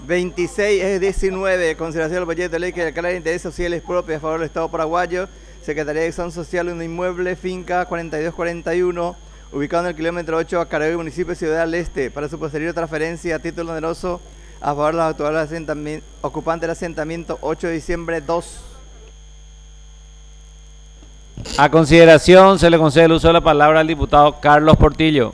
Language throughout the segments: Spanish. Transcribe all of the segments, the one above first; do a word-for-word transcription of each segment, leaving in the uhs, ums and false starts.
veintiséis es diecinueve, consideración del proyecto de ley que declara de interés social y propio a favor del Estado paraguayo, Secretaría de Acción Social, un inmueble, finca cuarenta y dos cuarenta y uno, ubicado en el kilómetro ocho a Carabobo, municipio de Ciudad del Este, para su posterior transferencia a título oneroso a favor de los actuales ocupantes del asentamiento ocho de diciembre dos. A consideración se le concede el uso de la palabra al diputado Carlos Portillo.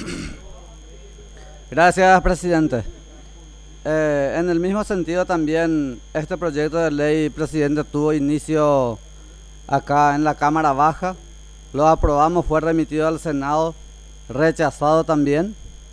Gracias, presidente. Eh, en el mismo sentido también este proyecto de ley, presidente, tuvo inicio acá en la Cámara Baja. Lo aprobamos, fue remitido al Senado, rechazado también.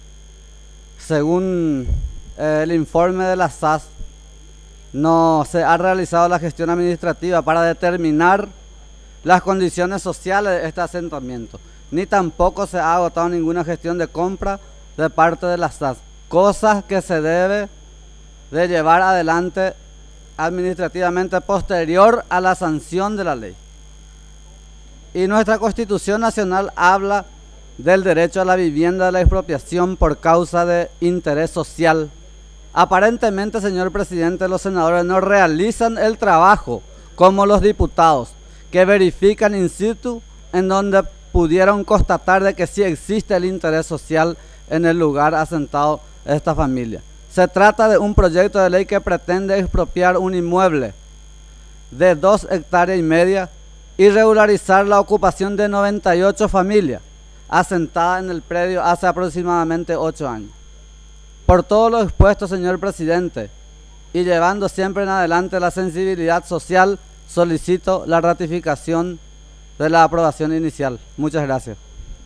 Según eh, el informe de la S A S, no se ha realizado la gestión administrativa para determinar las condiciones sociales de este asentamiento, ni tampoco se ha agotado ninguna gestión de compra de parte de la S A S, cosas que se debe de llevar adelante administrativamente posterior a la sanción de la ley. Y nuestra Constitución Nacional habla del derecho a la vivienda de la expropiación por causa de interés social. Aparentemente, señor presidente, los senadores no realizan el trabajo como los diputados, que verifican in situ en donde pudieron constatar de que sí existe el interés social en el lugar asentado esta familia. Se trata de un proyecto de ley que pretende expropiar un inmueble de dos hectáreas y media y regularizar la ocupación de noventa y ocho familias asentadas en el predio hace aproximadamente ocho años. Por todo lo expuesto, señor presidente, y llevando siempre en adelante la sensibilidad social, solicito la ratificación de la aprobación inicial. Muchas gracias.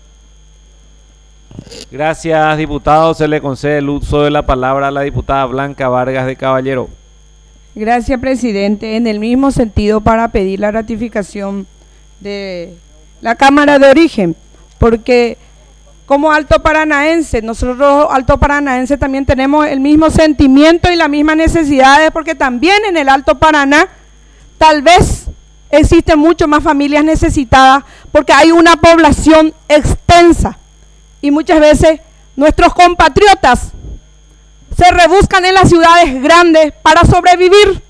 Gracias, diputado. Se le concede el uso de la palabra a la diputada Blanca Vargas de Caballero. Gracias, presidente. En el mismo sentido, para pedir la ratificación de la Cámara de Origen, porque como alto paranaense, nosotros alto paranaense también tenemos el mismo sentimiento y las mismas necesidades, porque también en el Alto Paraná tal vez existen mucho más familias necesitadas, porque hay una población extensa y muchas veces nuestros compatriotas se rebuscan en las ciudades grandes para sobrevivir.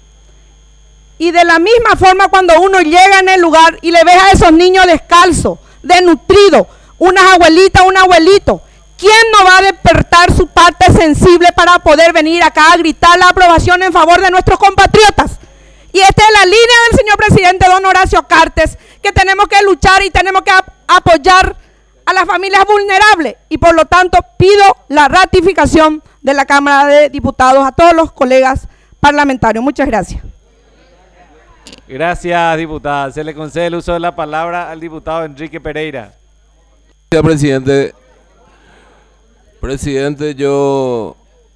Y de la misma forma, cuando uno llega en el lugar y le ves a esos niños descalzos, desnutridos, unas abuelitas, un abuelito, ¿quién no va a despertar su parte sensible para poder venir acá a gritar la aprobación en favor de nuestros compatriotas? Y esta es la línea del señor presidente don Horacio Cartes, que tenemos que luchar y tenemos que ap apoyar a las familias vulnerables, y por lo tanto pido la ratificación de la Cámara de Diputados a todos los colegas parlamentarios. Muchas gracias. Gracias, diputada. Se le concede el uso de la palabra al diputado Enrique Pereira. Gracias, presidente. Presidente, yo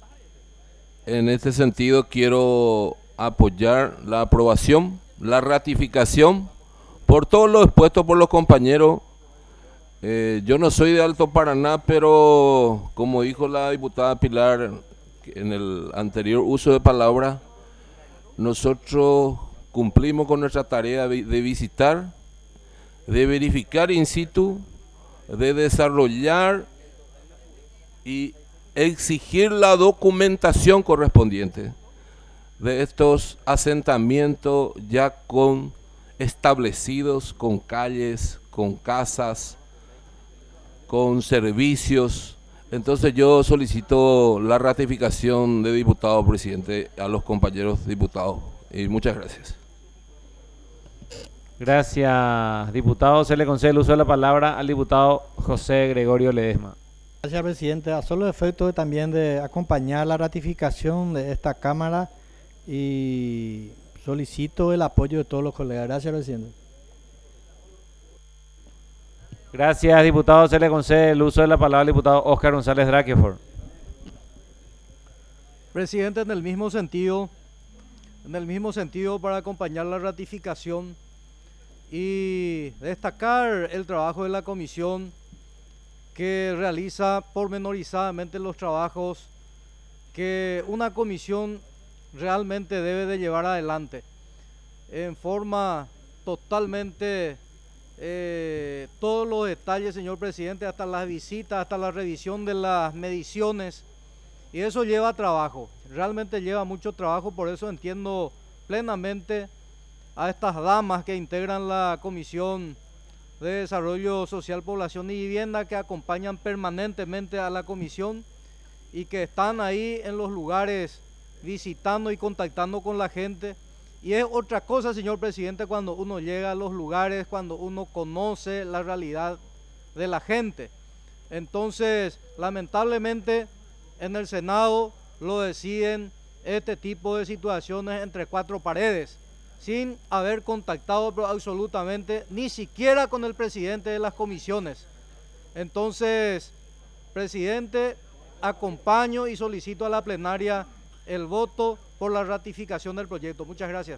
en este sentido quiero apoyar la aprobación, la ratificación por todo lo expuesto por los compañeros. Eh, yo no soy de Alto Paraná, pero como dijo la diputada Pilar en el anterior uso de palabra, nosotros cumplimos con nuestra tarea de visitar, de verificar in situ, de desarrollar y exigir la documentación correspondiente de estos asentamientos ya con establecidos, con calles, con casas, con servicios. Entonces yo solicito la ratificación de diputado, presidente, a los compañeros diputados, y muchas gracias. Gracias, diputado. Se le concede el uso de la palabra al diputado José Gregorio Ledesma. Gracias, presidente. A solo efecto de, también de acompañar la ratificación de esta Cámara, y solicito el apoyo de todos los colegas. Gracias, presidente. Gracias, diputado. Se le concede el uso de la palabra al diputado Oscar González Draquefort. Presidente, en el mismo sentido, en el mismo sentido para acompañar la ratificación y destacar el trabajo de la comisión, que realiza pormenorizadamente los trabajos que una comisión realmente debe de llevar adelante en forma totalmente, eh, todos los detalles, señor presidente, hasta las visitas, hasta la revisión de las mediciones Y eso lleva trabajo, realmente lleva mucho trabajo, por eso entiendo plenamente a estas damas que integran la Comisión de Desarrollo Social, Población y Vivienda, que acompañan permanentemente a la comisión y que están ahí en los lugares visitando y contactando con la gente. Y es otra cosa, señor presidente, cuando uno llega a los lugares, cuando uno conoce la realidad de la gente. Entonces, lamentablemente, en el Senado lo deciden este tipo de situaciones entre cuatro paredes, sin haber contactado pero absolutamente ni siquiera con el presidente de las comisiones. Entonces, presidente, acompaño y solicito a la plenaria el voto por la ratificación del proyecto. Muchas gracias.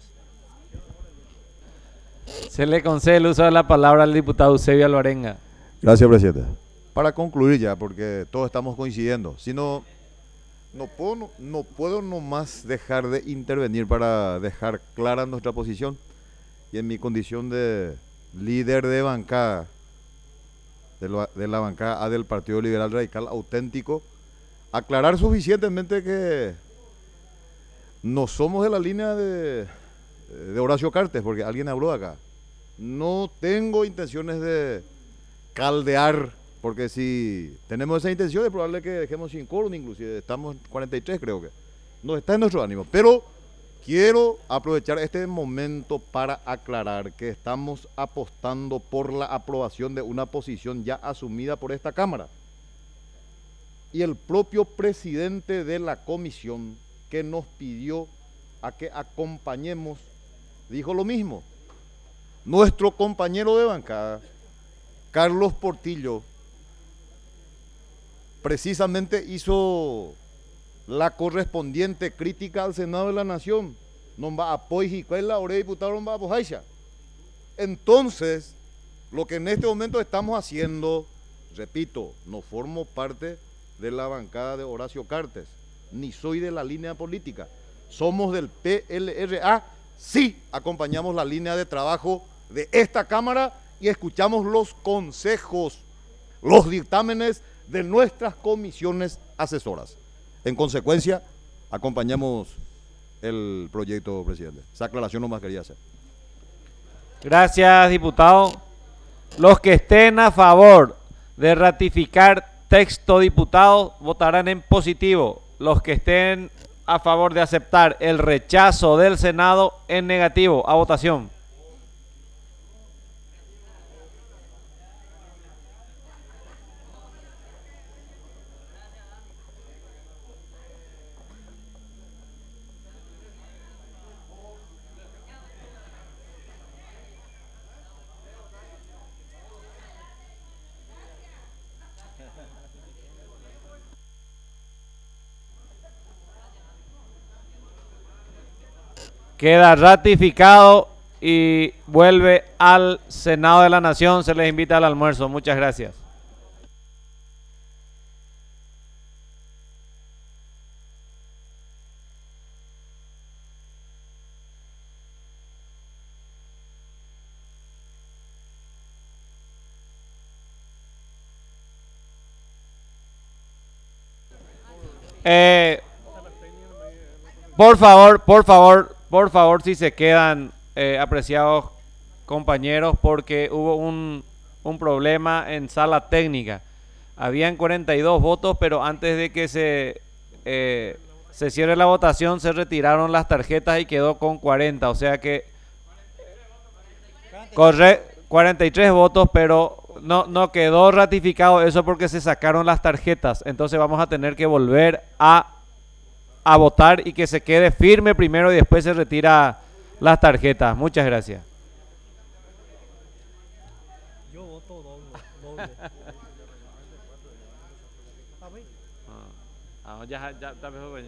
Se le concede el uso de la palabra al diputado Eusebio Alvarenga. Gracias, presidente. Para concluir ya, porque todos estamos coincidiendo, si no, no puedo, no, no puedo nomás dejar de intervenir para dejar clara nuestra posición, y en mi condición de líder de bancada, de la, de la bancada A del Partido Liberal Radical Auténtico, aclarar suficientemente que no somos de la línea de, de Horacio Cartes, porque alguien habló acá. No tengo intenciones de caldear, porque si tenemos esa intención es probable que dejemos sin quórum, inclusive estamos en cuarenta y tres, creo que no está en nuestro ánimo, pero quiero aprovechar este momento para aclarar que estamos apostando por la aprobación de una posición ya asumida por esta Cámara, y el propio presidente de la comisión que nos pidió a que acompañemos dijo lo mismo. Nuestro compañero de bancada, Carlos Portillo, precisamente hizo la correspondiente crítica al Senado de la Nación. No va a apoyar la hora diputado no va a apoyar. Entonces, lo que en este momento estamos haciendo, repito, no formo parte de la bancada de Horacio Cartes, ni soy de la línea política. Somos del P L R A, sí acompañamos la línea de trabajo de esta Cámara y escuchamos los consejos, los dictámenes de nuestras comisiones asesoras. En consecuencia, acompañamos el proyecto, presidente. Esa aclaración nomás quería hacer. Gracias, diputado. Los que estén a favor de ratificar texto, diputado, votarán en positivo. Los que estén a favor de aceptar el rechazo del Senado, en negativo. A votación. Queda ratificado y vuelve al Senado de la Nación. Se les invita al almuerzo. Muchas gracias. Eh, por favor, por favor, por favor, si se quedan, eh, apreciados compañeros, porque hubo un, un problema en sala técnica. Habían cuarenta y dos votos, pero antes de que se, eh, se cierre la votación, se retiraron las tarjetas y quedó con cuarenta. O sea que corre cuarenta y tres votos, pero no, no quedó ratificado eso porque se sacaron las tarjetas. Entonces vamos a tener que volver a, a votar y que se quede firme primero y después se retira las tarjetas. Muchas gracias. Yo voto doble. doble. Ah, ya, ya, ya mejor.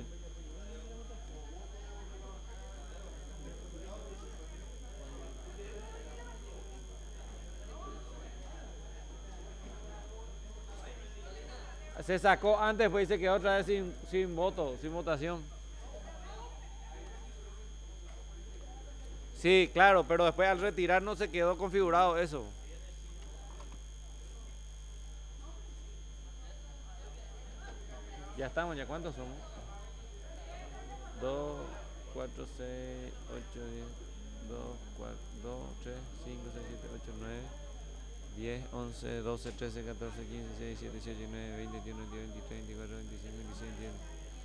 Se sacó antes, pues se quedó otra vez sin, sin voto, sin votación. Sí, claro, pero después al retirar no se quedó configurado eso. Ya estamos, ¿ya cuántos somos? dos, cuatro, seis, ocho, diez, dos, cuatro, dos, tres, cinco, seis, siete, ocho, nueve, diez, once, doce, trece, catorce, quince, dieciséis, diecisiete, dieciocho, diecinueve, veinte, veintiuno, veintidós, veintitrés, veinticuatro, veinticinco, veintiséis, veintiuno.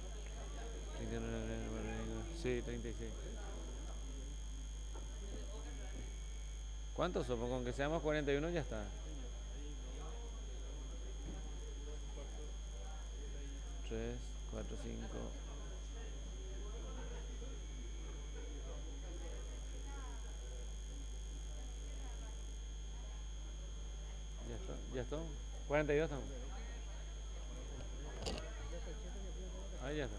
Sí, treinta y seis. ¿Cuántos somos? Con que seamos cuarenta y uno ya está. tres, cuatro, cinco. Ya está, ya está. cuarenta y dos estamos. Ahí ya está.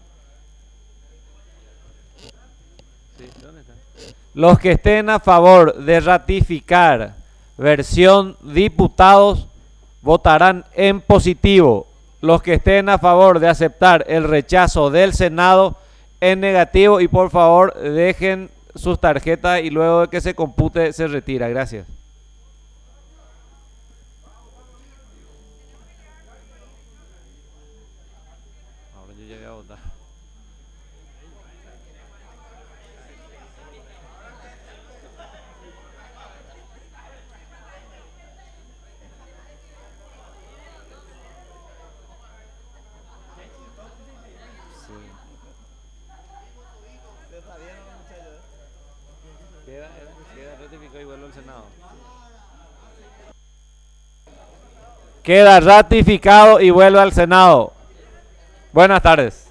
Sí, ¿dónde está? Los que estén a favor de ratificar versión diputados votarán en positivo. Los que estén a favor de aceptar el rechazo del Senado en negativo, y por favor dejen sus tarjetas y luego de que se compute se retira. Gracias. Ahora yo ya voy a votar. Queda, queda ratificado y vuelve al Senado. Queda ratificado y vuelve al Senado. Buenas tardes.